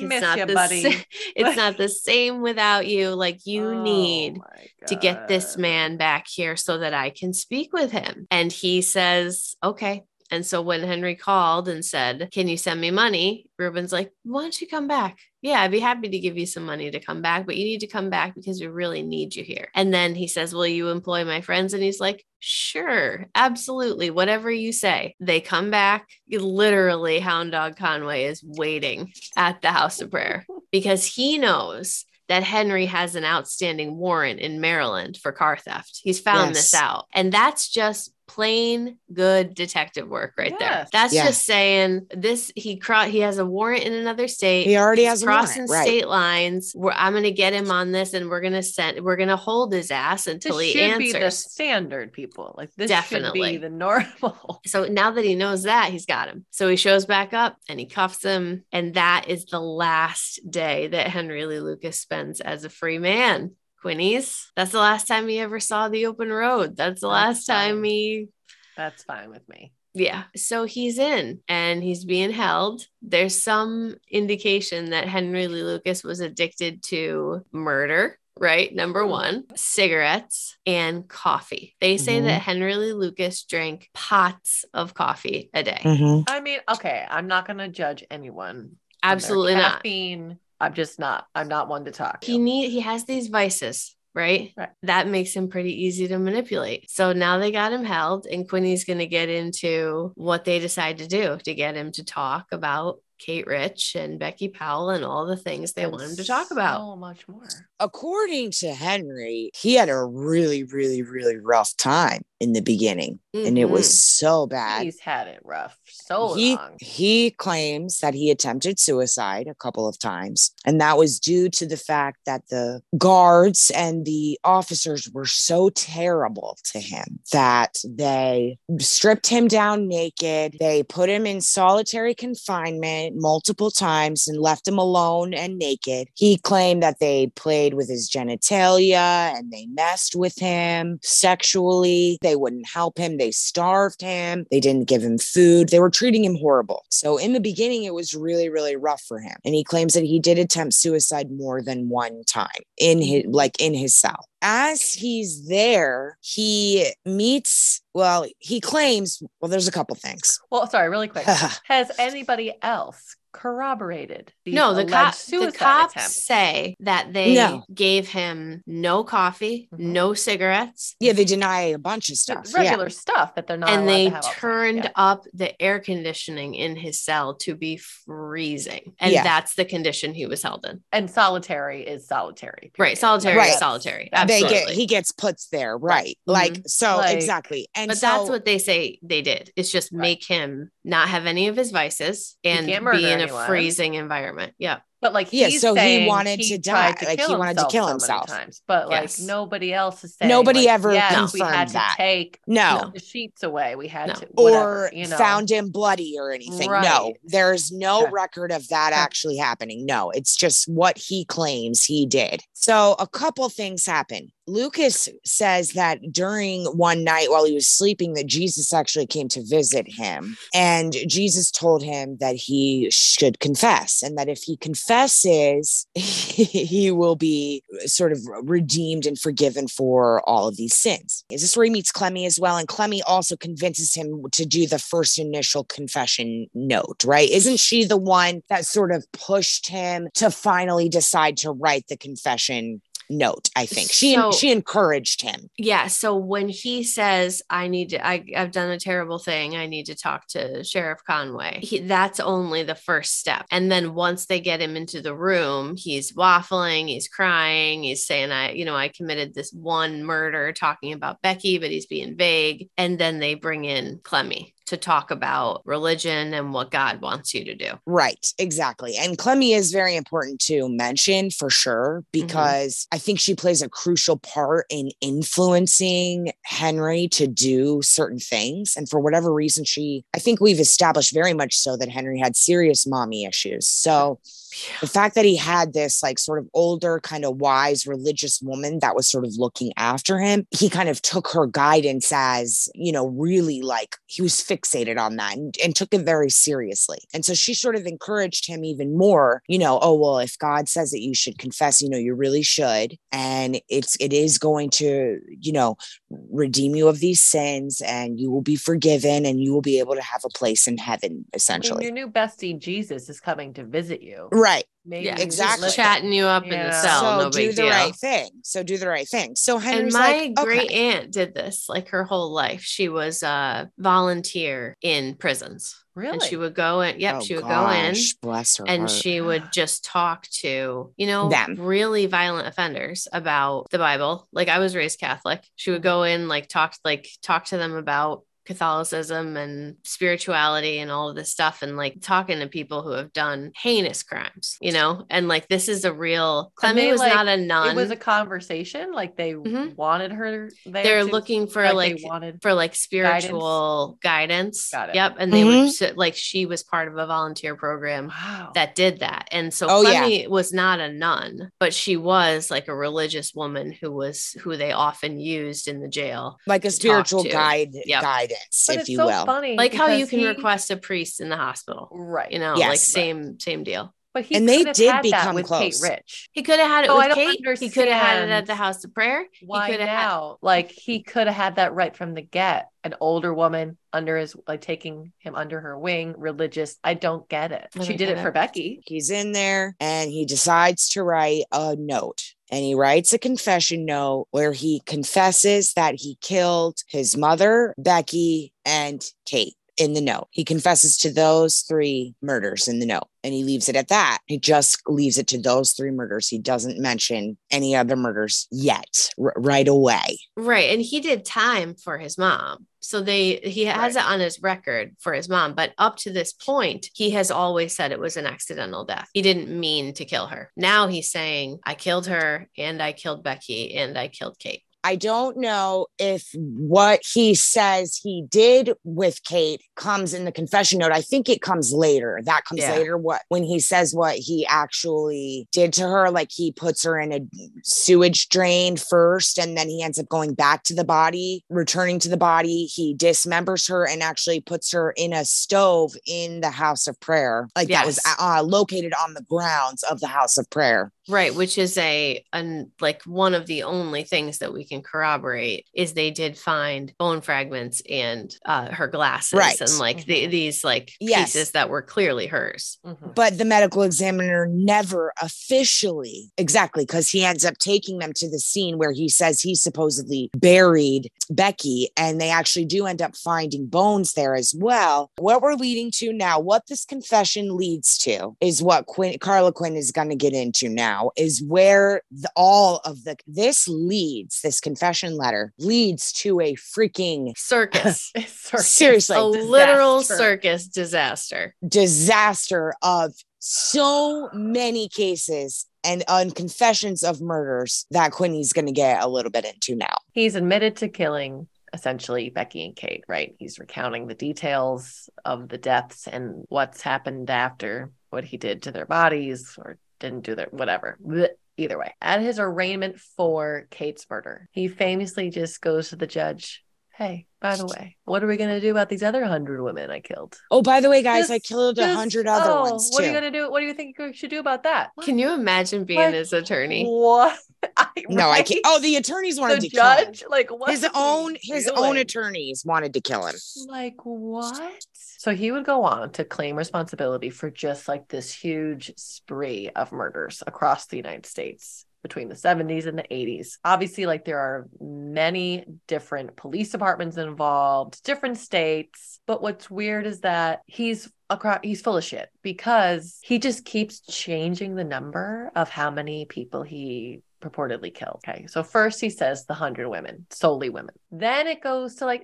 It's not the same without you. Like, you need to get this man back here so that I can speak with him. And he says, okay. And so when Henry called and said, can you send me money? Ruben's like, why don't you come back? Yeah, I'd be happy to give you some money to come back, but you need to come back because we really need you here. And then he says, will you employ my friends? And he's like, sure, absolutely. Whatever you say. They come back. Literally, Hound Dog Conway is waiting at the House of Prayer because he knows that Henry has an outstanding warrant in Maryland for car theft. He's found this out. And that's just plain good detective work right there. Yes. That's Yeah. just saying this. He has a warrant in another state. He already He's has a warrant, crossing right. state lines. I'm going to get him on this, and we're going to hold his ass until This he should be the answers. standard, people. Like this Definitely. should be the normal. So now that he knows that, he's got him. So he shows back up and he cuffs him. And that is the last day that Henry Lee Lucas spends as a free man. Quinnies, that's the last time he ever saw the open road. That's the last time he. That's fine with me. Yeah. So he's in and he's being held. There's some indication that Henry Lee Lucas was addicted to murder. Right. Number one, cigarettes and coffee. They say that Henry Lee Lucas drank pots of coffee a day. I mean, okay, I'm not going to judge anyone. Absolutely not. Caffeine, I'm not one to talk. He has these vices, right? That makes him pretty easy to manipulate. So now they got him held, and Quinny's going to get into what they decide to do to get him to talk about Kate Rich and Becky Powell and all the things they want him to talk about. So much more. According to Henry, he had a really, really, really rough time in the beginning. And it was so bad. He's had it rough so long. He claims that he attempted suicide a couple of times. And that was due to the fact that the guards and the officers were so terrible to him that they stripped him down naked. They put him in solitary confinement multiple times and left him alone and naked. He claimed that they played with his genitalia and they messed with him sexually. They wouldn't help him. They starved him. They didn't give him food. They were treating him horrible. So in the beginning, it was really, really rough for him. And he claims that he did attempt suicide more than one time in his cell. As he's there, he claims, there's a couple things. Well, sorry, really quick. Has anybody else corroborated the cops attempt? say that they gave him no coffee, no cigarettes. Yeah, they deny a bunch of stuff. Regular stuff that they're not and allowed they to have turned up the air conditioning in his cell to be freezing. And that's the condition he was held in. And solitary is solitary. Period. Right. Solitary is solitary. Absolutely. He gets put there. Right. Exactly. And that's what they say they did. It's just make him not have any of his vices and be in a freezing environment. Yeah. But so he wanted to die. He wanted to kill himself. But nobody else is saying. Nobody ever confirmed we had that. To take the sheets away. We had to, or found him bloody or anything. Right. No, there's no record of that actually happening. No, it's just what he claims he did. So a couple things happened. Lucas says that during one night while he was sleeping that Jesus actually came to visit him, and Jesus told him that he should confess, and that if he confesses, he will be sort of redeemed and forgiven for all of these sins. Is this where he meets Clemmy as well? And Clemmy also convinces him to do the first initial confession note, right? Isn't she the one that sort of pushed him to finally decide to write the confession note? I think she encouraged him. Yeah. So when he says, I've done a terrible thing, I need to talk to Sheriff Conway, that's only the first step. And then once they get him into the room, he's waffling, he's crying, he's saying, I committed this one murder, talking about Becky, but he's being vague. And then they bring in Clemmy to talk about religion and what God wants you to do. Right, exactly. And Clemmy is very important to mention for sure, because I think she plays a crucial part in influencing Henry to do certain things. And for whatever reason, I think we've established very much so that Henry had serious mommy issues. So the fact that he had this sort of older, kind of wise religious woman that was sort of looking after him, he kind of took her guidance as, really he was fixated on that and took it very seriously. And so she sort of encouraged him even more, if God says that you should confess, you really should. And it is going to, redeem you of these sins, and you will be forgiven, and you will be able to have a place in heaven, essentially. Your new bestie, Jesus, is coming to visit you. Right. Maybe exactly. Chatting you up in the cell. So no big do the deal. right thing. So Henry's and my great aunt did this her whole life. She was a volunteer in prisons. Really? And she would go in. Yep. Oh, she would go in. gosh, bless her And heart. she would just talk to, Them. really violent offenders about the Bible. Like, I was raised Catholic. She would go in, talk to them about Catholicism and spirituality and all of this stuff, and talking to people who have done heinous crimes, and this is a real. Clemmy was not a nun. It was a conversation. Like, they wanted her there. They're looking for spiritual guidance. Got it. Yep. And they would she was part of a volunteer program that did that. And so Clemmy was not a nun, but she was a religious woman who they often used in the jail, like a spiritual guidance, but if you will. Funny how you can request a priest in the hospital, right? Same deal. But they did become with close. Kate Rich. He could have had it with Kate. Understand. He could have had it at the house of prayer. Why now? He could have had that right from the get. An older woman under his, taking him under her wing, religious. I don't get it. She did it for Becky. He's in there and he decides to write a note. And he writes a confession note where he confesses that he killed his mother, Becky, and Kate. In the note, he confesses to those 3 murders in the note, and he leaves it at that. He just leaves it to those 3 murders. He doesn't mention any other murders yet, right away. Right. And he did time for his mom. So he has it on his record for his mom. But up to this point, he has always said it was an accidental death. He didn't mean to kill her. Now he's saying, I killed her, and I killed Becky, and I killed Kate. I don't know if what he says he did with Kate comes in the confession note. I think it comes later. That comes later. When he says what he actually did to her, he puts her in a sewage drain first, and then he ends up going back to the body, returning to the body. He dismembers her and actually puts her in a stove in the house of prayer. That was located on the grounds of the house of prayer. Right, which is one of the only things that we can corroborate is they did find bone fragments and her glasses, right, and these pieces that were clearly hers. Mm-hmm. But the medical examiner never officially, because he ends up taking them to the scene where he says he supposedly buried Becky, and they actually do end up finding bones there as well. What we're leading to now, what this confession leads to, is what Carla Quinn is going to get into now. Is where this confession letter leads to a freaking circus. Seriously, literal circus disaster of so many cases and confessions of murders that Quinny's going to get a little bit into now. He's admitted to killing essentially Becky and Kate, right? He's recounting the details of the deaths and what's happened after, what he did to their bodies or didn't do their whatever. Either way, at his arraignment for Kate's murder, he famously just goes to the judge, hey, by the way, what are we going to do about these other 100 women I killed? Oh, by the way, guys, I killed 100 other ones too. What are you going to do? What do you think you should do about that? Can you imagine being his attorney? What? No, I can't. Oh, the attorneys wanted to judge? kill him. What? His own attorneys wanted to kill him. What? So he would go on to claim responsibility for just this huge spree of murders across the United States between the 70s and the 80s. Obviously, there are many different police departments involved, different states. But what's weird is that he's full of shit because he just keeps changing the number of how many people he purportedly killed. Okay, so first he says the 100 women, solely women. Then it goes to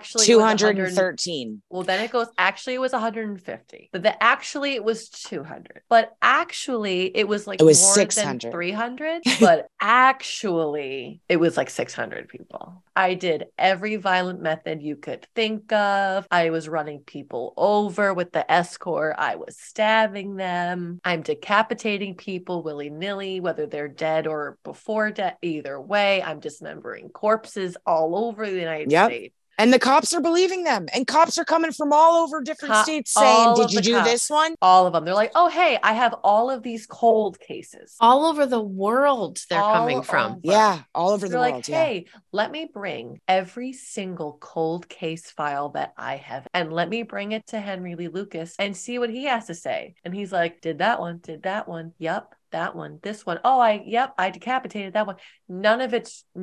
213. Well, then it goes, actually it was 150. But it was 200. But actually it was it was more 600. than 300. But actually it was 600 people. I did every violent method you could think of. I was running people over with the escort. I was stabbing them. I'm decapitating people willy-nilly, whether they're dead or before death. Either way, I'm dismembering corpses all over the United States. And the cops are believing them. And cops are coming from all over different states saying, did you do this one? All of them. They're like, oh, hey, I have all of these cold cases. All over the world they're coming from. Yeah, all over the world. Hey, let me bring every single cold case file that I have and let me bring it to Henry Lee Lucas and see what he has to say. And he's like, did that one. Yup. that one, this one. Oh, I decapitated that one. None of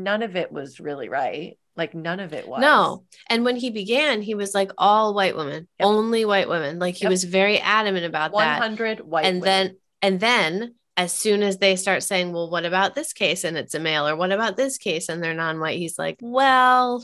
it was really right. Like none of it was. No. And when he began, he was like all white women, only white women. Like he was very adamant about 100 that. white and women. then as soon as they start saying, well, what about this case? And it's a male, or what about this case? And they're non-white. He's like, well,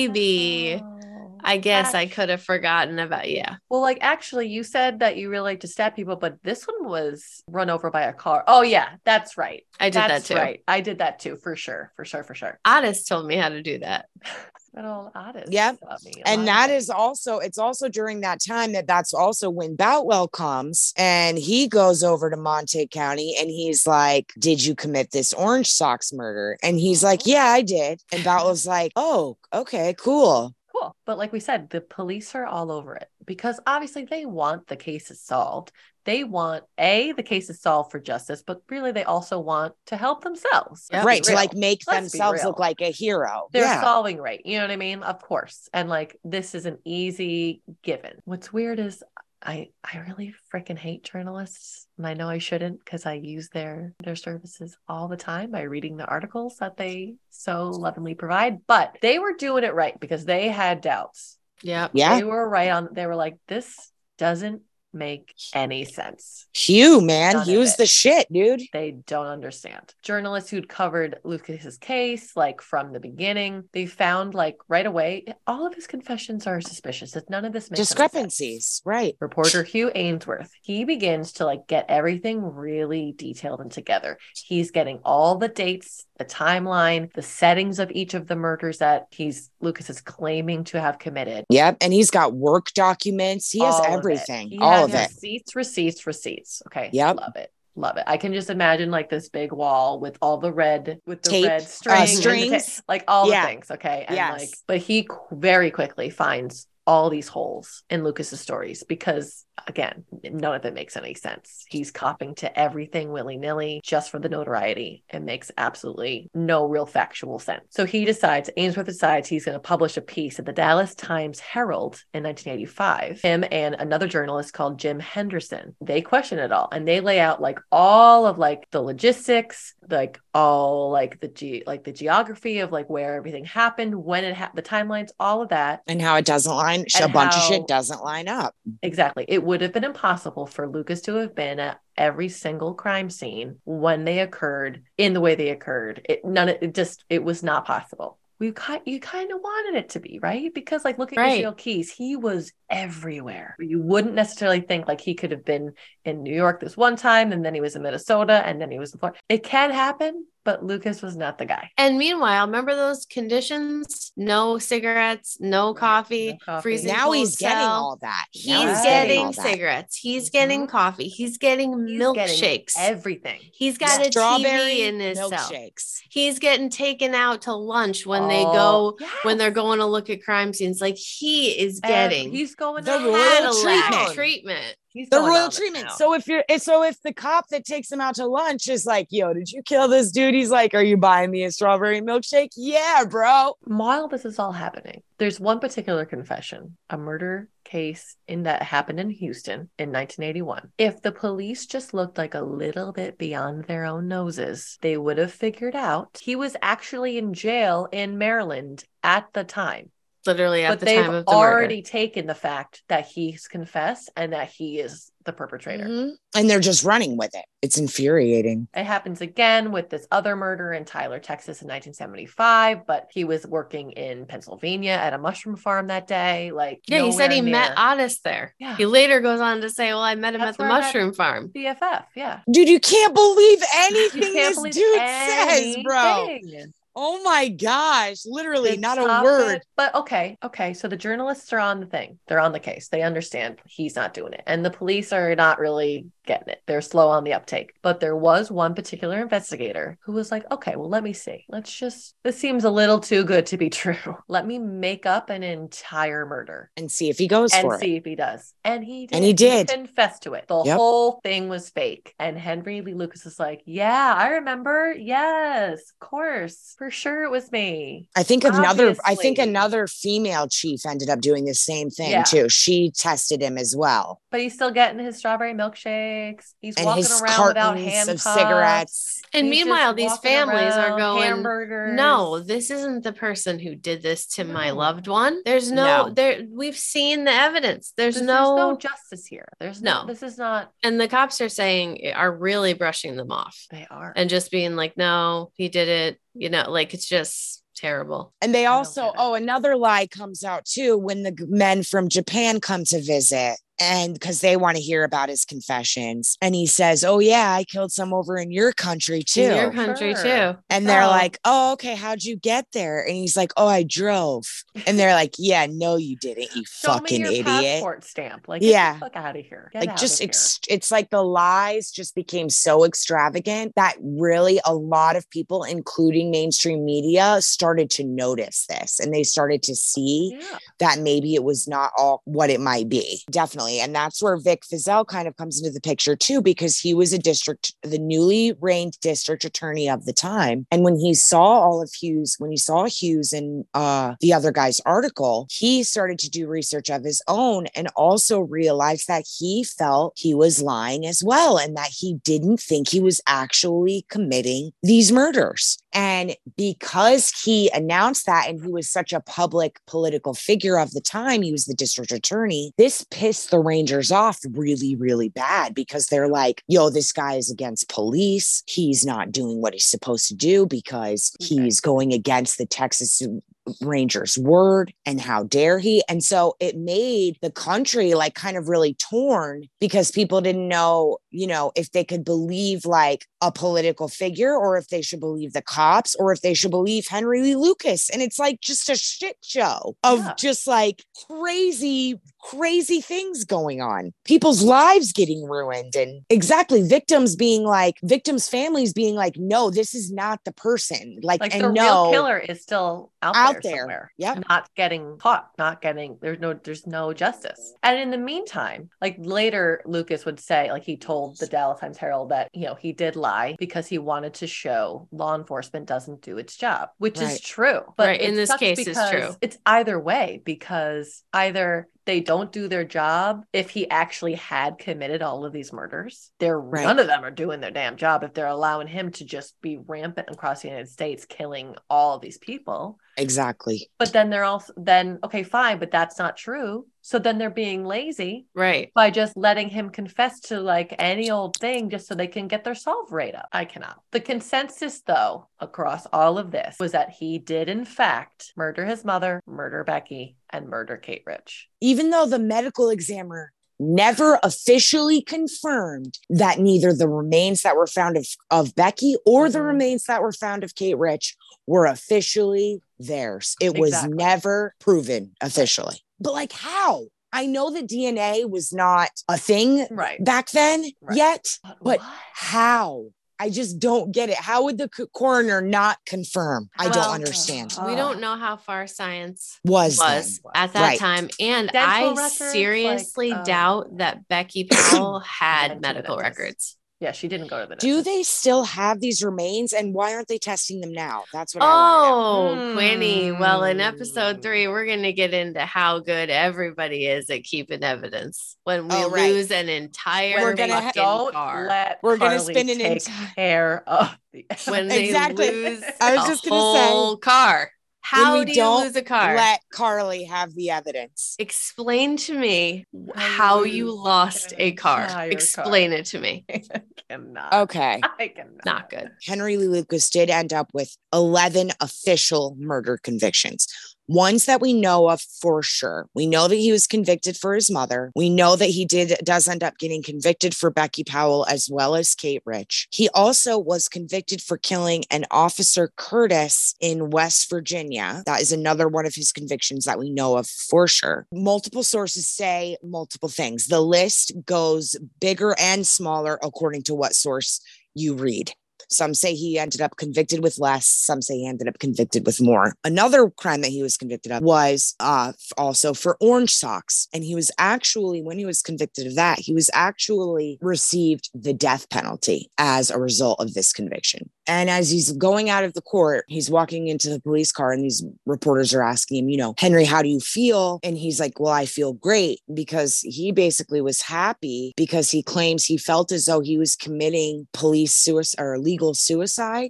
maybe. I guess I could have forgotten about, Well, like actually you said that you really like to stab people, but this one was run over by a car. Oh yeah, that's right. I did that too. Right. I did that too, for sure. Otis told me how to do that. Good old Otis. Yeah. And that is is also, it's also during that time that's also when Boutwell comes and he goes over to Montague County and he's like, did you commit this Orange Sox murder? And he's like, yeah, I did. And Boutwell's like, oh, okay, cool. But like we said, the police are all over it because obviously they want the cases solved. They want the cases solved for justice, but really they also want to help themselves. Right. To like make themselves look like a hero. They're solving right. You know what I mean? Of course. And like, this is an easy given. What's weird is I really freaking hate journalists. And I know I shouldn't because I use their services all the time by reading the articles that they so lovingly provide. But they were doing it right because they had doubts. Yeah. They were right on. They were like, this doesn't make any sense. Hugh, man, Hugh's the shit, dude. They don't understand. Journalists who'd covered Lucas's case, like from the beginning, they found like right away, all of his confessions are suspicious. None of this makes discrepancies, right? Reporter Hugh Ainsworth, he begins to like get everything really detailed and together. He's getting all the dates, the timeline, the settings of each of the murders that Lucas is claiming to have committed. Yep, and he's got work documents. He has everything. All of it. Receipts. Okay. Yep. Love it. I can just imagine like this big wall with all the red, with the tape, red strings, like all the things. Okay. And but he very quickly finds all these holes in Lucas's stories because again, none of it makes any sense. He's copping to everything willy-nilly just for the notoriety. It makes absolutely no real factual sense. So Ainsworth decides he's going to publish a piece at the Dallas Times Herald in 1985. Him and another journalist called Jim Henderson, they question it all and they lay out like all of like the logistics, like all like the geography of like where everything happened, when it happened, the timelines, all of that. And how it doesn't a bunch of shit doesn't line up. Exactly. It would have been impossible for Lucas to have been at every single crime scene when they occurred in the way they occurred. It was not possible. You kind of wanted it to be, right? Because like look at Israel Keys, he was everywhere. You wouldn't necessarily think like he could have been in New York this one time and then he was in Minnesota and then he was in Florida. It can happen, but Lucas was not the guy. And meanwhile, remember those conditions? No cigarettes, no coffee, freezing. Now he's getting all that. He's getting cigarettes. He's getting coffee. He's getting milkshakes. Everything. He's got a TV in his cell. He's getting taken out to lunch when they go when they're going to look at crime scenes. Like he is getting he's going the royal treatment. The royal treatment. So if the cop that takes him out to lunch is like, yo, did you kill this dude? He's like, are you buying me a strawberry milkshake? Yeah, bro. While this is all happening, there's one particular confession, a murder case that happened in Houston in 1981. If the police just looked like a little bit beyond their own noses, they would have figured out he was actually in jail in Maryland at the time. Literally at the time of the murder. But they've already taken the fact that he's confessed and that he is the perpetrator. Mm-hmm. And they're just running with it. It's infuriating. It happens again with this other murder in Tyler, Texas in 1975, but he was working in Pennsylvania at a mushroom farm that day. He said he met Otis there. Yeah. He later goes on to say, well, I met him at the mushroom farm. BFF, yeah. Dude, you can't believe anything this dude says, bro. Oh my gosh, literally not a word. But okay. So the journalists are on the thing. They're on the case. They understand he's not doing it. And the police are not really getting it. They're slow on the uptake. But there was one particular investigator who was like, okay, well, let me see. This seems a little too good to be true. Let me make up an entire murder. And see if he goes for it. And see if he does. And he did. And he did. He confessed to it. The whole thing was fake. And Henry Lee Lucas is like, yeah, I remember. Yes, of course. For For sure it was me. I think Obviously. another female chief ended up doing the same thing Yeah. too. She tested him as well. But he's still getting his strawberry milkshakes. He's And walking his around without cartons handcuffs. of cigarettes. And He's meanwhile, just these walking families are around, going, hamburgers. no, this isn't the person who did this to my No. loved one. There's No. we've seen the evidence. There's There's no no justice here. There's No. this is not. and the cops are really brushing them off They are. and just being like, no, he did it. Like it's just terrible. And they don't also, get it. another lie comes out too when the men from Japan come to visit. And because they want to hear about his confessions. And he says, oh, yeah, I killed some over in your country, too. In your country, Sure. too. And they're Oh. like, oh, okay, how'd you get there? And he's like, oh, I drove. And they're like, yeah, no, you didn't, you Show fucking me your idiot. passport stamp. Like, Yeah. get the fuck out of here. Get Like out just of here. it's like the lies just became so extravagant that really a lot of people, including mainstream media, started to notice this, and they started to see Yeah. that maybe it was not all what it might be. Definitely. And that's where Vic Feazell kind of comes into the picture too, because he was the newly reigned district attorney of the time. And when he saw Hughes and the other guy's article, he started to do research of his own and also realized that he felt he was lying as well, and that he didn't think he was actually committing these murders. And because he announced that, and he was such a public political figure of the time, he was the district attorney, this pissed the Rangers off really, really bad, because they're like, yo, this guy is against police. He's not doing what he's supposed to do because he's going against the Texas Rangers' word, and how dare he? And so it made the country like kind of really torn, because people didn't know, if they could believe like a political figure, or if they should believe the cops, or if they should believe Henry Lee Lucas. And it's like just a shit show of just like crazy things going on. People's lives getting ruined, and victims families being like, no, this is not the person. Like and the real killer is still out there somewhere. Yep. Not getting caught, there's no justice. And in the meantime, like later Lucas would say, like he told the Dallas Times Herald that, he did lie because he wanted to show law enforcement doesn't do its job, which is true. But in this case, it's true. It's either way, because either they don't do their job. If he actually had committed all of these murders, none of them are doing their damn job if they're allowing him to just be rampant across the United States, killing all of these people. Exactly. But then okay, fine, but that's not true. So then they're being lazy, right, by just letting him confess to like any old thing just so they can get their solve rate up. I cannot. The consensus, though, across all of this was that he did, in fact, murder his mother, murder Becky, and murder Kate Rich. Even though the medical examiner never officially confirmed that neither the remains that were found of Becky or the remains that were found of Kate Rich were officially theirs. It was never proven officially. But like how? I know that DNA was not a thing back then yet, but how? I just don't get it. How would the coroner not confirm? I don't understand. We don't know how far science was at that time. And Dental I seriously doubt that Becky Powell had medical records. Yeah, she didn't go to the dentist. Do they still have these remains, and why aren't they testing them now? That's what I want to know. Quinny. Well, in episode 3, we're going to get into how good everybody is at keeping evidence when we lose an entire car. We're going to spin an entire of the when they lose I was just going to say car. How do you lose a car? Let Carly have the evidence. Explain to me how you lost a car. Explain it to me. I cannot. Okay. I cannot. Not good. Henry Lee Lucas did end up with 11 official murder convictions. Ones that we know of for sure. We know that he was convicted for his mother. We know that he does end up getting convicted for Becky Powell as well as Kate Rich. He also was convicted for killing an Officer Curtis in West Virginia. That is another one of his convictions that we know of for sure. Multiple sources say multiple things. The list goes bigger and smaller according to what source you read. Some say he ended up convicted with less. Some say he ended up convicted with more. Another crime that he was convicted of was also for orange socks. And he was actually, when he was convicted of that, he was actually received the death penalty as a result of this conviction. And as he's going out of the court, he's walking into the police car and these reporters are asking him, Henry, how do you feel? And he's like, well, I feel great, because he basically was happy because he claims he felt as though he was committing police suicide or legal suicide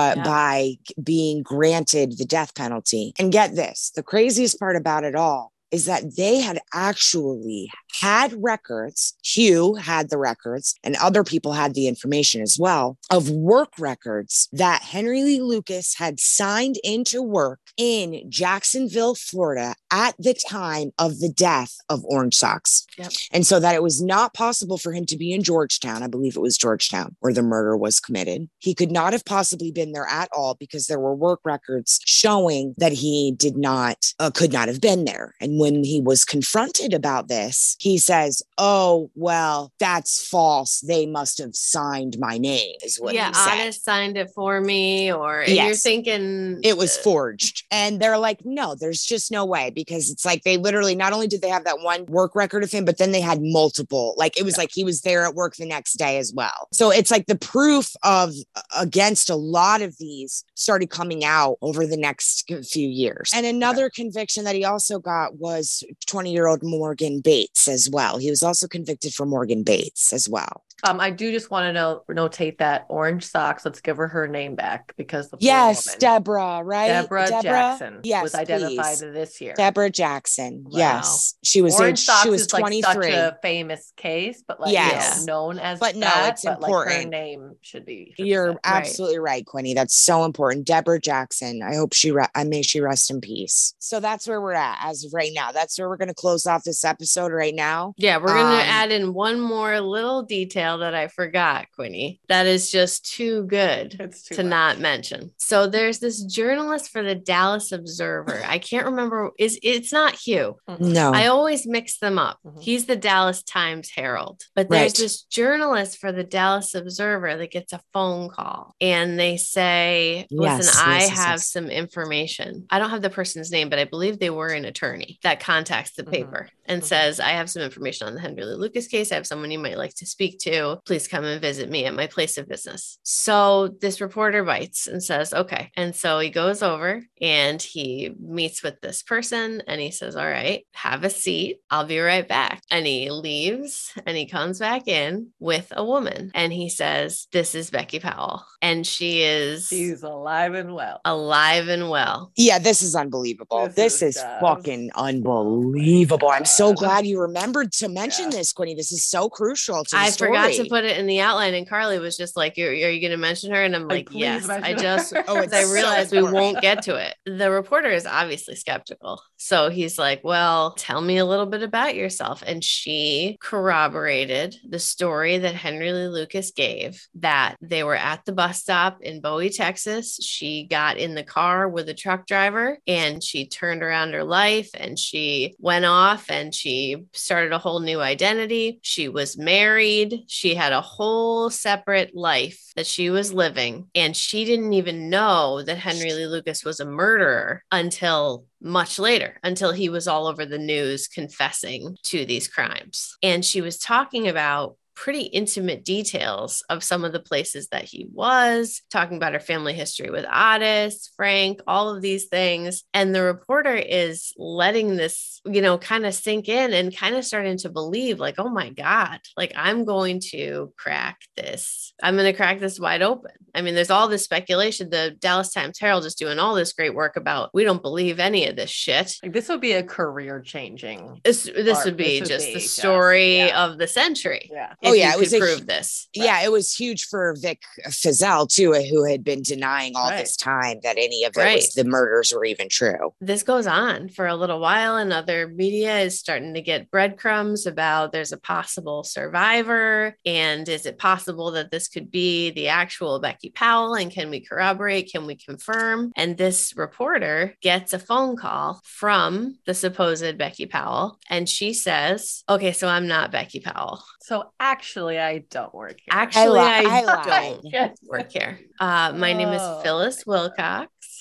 by being granted the death penalty. And get this, the craziest part about it all is that they had actually had records. Hugh had the records and other people had the information as well of work records that Henry Lee Lucas had signed into work in Jacksonville, Florida at the time of the death of Orange Socks. Yep. And so that it was not possible for him to be in Georgetown. I believe it was Georgetown where the murder was committed. He could not have possibly been there at all because there were work records showing that he could not have been there. And when he was confronted about this, he says, oh, well, that's false. They must have signed my name, is what he said. Honest signed it for me, you're thinking it was forged. And they're like, no, there's just no way, because it's like they literally, not only did they have that one work record of him, but then they had multiple. Like it was like he was there at work the next day as well. So it's like the proof against a lot of these started coming out over the next few years. And another conviction that he also got was 20-year-old Morgan Bates as well. He was also convicted for Morgan Bates as well. I do just want to notate that Orange Socks. Let's give her name back, because the yes, woman, Deborah, right? Deborah Jackson, yes, was identified this year. Deborah Jackson, wow. Yes, she was. Orange Socks she was is 23. Like such a famous case, but like known as. But no, it's important. Like her name should be. You're absolutely right, Quinny. That's so important. Deborah Jackson. I hope may she rest in peace. So that's where we're at as of right now. That's where we're going to close off this episode right now. Yeah, we're going to add in one more little detail that I forgot, Quinny. That is just too good to not mention. So there's this journalist for the Dallas Observer. I can't remember. It's not Hugh. No. I always mix them up. He's the Dallas Times Herald. But there's this journalist for the Dallas Observer that gets a phone call and they say, listen, I have some information. I don't have the person's name, but I believe they were an attorney that contacts the paper and says, I have some information on the Henry Lee Lucas case. I have someone you might like to speak to. Please come and visit me at my place of business. So this reporter bites and says, okay. And so he goes over and he meets with this person and he says, all right, have a seat. I'll be right back. And he leaves and he comes back in with a woman and he says, this is Becky Powell. And she's alive and well. Alive and well. Yeah, this is unbelievable. This is fucking unbelievable. I'm so glad you remembered to mention this, Quinny. This is so crucial to the story. Forgot to put it in the outline, and Carly was just like, are you going to mention her? And I'm like, yes. I just, I realized we won't get to it. The reporter is obviously skeptical. So he's like, well, tell me a little bit about yourself. And she corroborated the story that Henry Lee Lucas gave, that they were at the bus stop in Bowie, Texas. She got in the car with a truck driver and she turned around her life and she went off and she started a whole new identity. She was married. She had a whole separate life that she was living. And she didn't even know that Henry Lee Lucas was a murderer until much later, until he was all over the news confessing to these crimes. And she was talking about pretty intimate details of some of the places that he was, talking about her family history with Otis, Frank, all of these things. And the reporter is letting this, kind of sink in and kind of starting to believe like, oh my God, like I'm going to crack this. I'm going to crack this wide open. I mean, there's all this speculation. The Dallas Times Herald is doing all this great work about, we don't believe any of this shit. Like this would be a career changing. This would be the story of the century. Yeah. It was prove this. Yeah, it was huge for Vic Feazell too, who had been denying all this time that any of it was the murders were even true. This goes on for a little while, and other media is starting to get breadcrumbs about there's a possible survivor, and is it possible that this could be the actual Becky Powell? And can we corroborate? Can we confirm? And this reporter gets a phone call from the supposed Becky Powell, and she says, "Okay, so I'm not Becky Powell. So actually, I don't work here. Actually, I don't work here. My name is Phyllis Wilcox.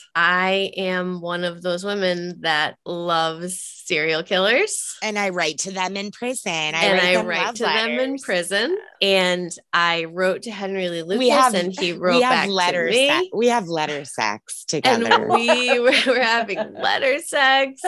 I am one of those women that loves serial killers. And I write to them in prison. I write to them in prison. And I wrote to Henry Lee Lucas and he wrote back to me. We have letter sex together. And we were having letter sex.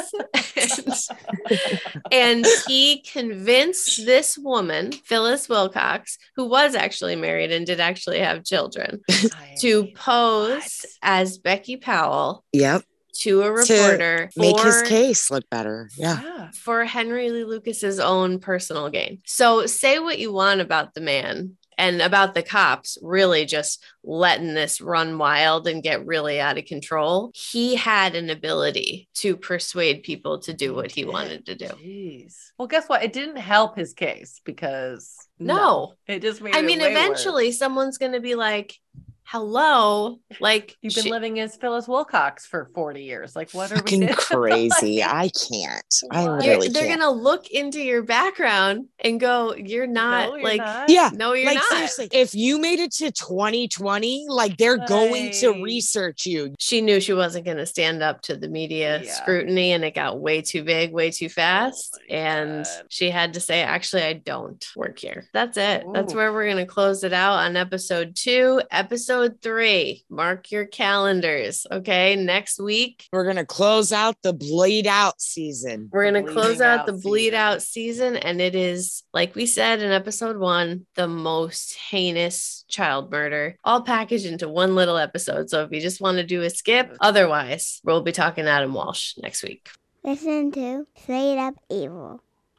And he convinced this woman, Phyllis Wilcox, who was actually married and did actually have children, to pose as Becky Powell. Yep. To a reporter to make his case look better. Yeah. For Henry Lee Lucas's own personal gain. So say what you want about the man and about the cops really just letting this run wild and get really out of control. He had an ability to persuade people to do what he wanted to do. Jeez. Well, guess what? It didn't help his case because no, it just made eventually worse. Someone's going to be like, hello, like you've been living as Phyllis Wilcox for 40 years. Like, what are fucking we doing? crazy? Like, I can't. I really they're can't. gonna look into your background and go, you're not. Yeah, no, you're like, not. Seriously, if you made it to 2020, like they're going to research you. She knew she wasn't going to stand up to the media scrutiny, and it got way too big, way too fast. And she had to say, actually, I don't work here. That's it. Ooh. That's where we're going to close it out on episode 2. Episode 3, mark your calendars. Okay. Next week, we're going to close out the bleed out season. We're going to close out the bleed out season. And it is, like we said in episode 1, the most heinous child murder, all packaged into one little episode. So if you just want to do a skip, otherwise, we'll be talking Adam Walsh next week. Listen to Straight Up Evil.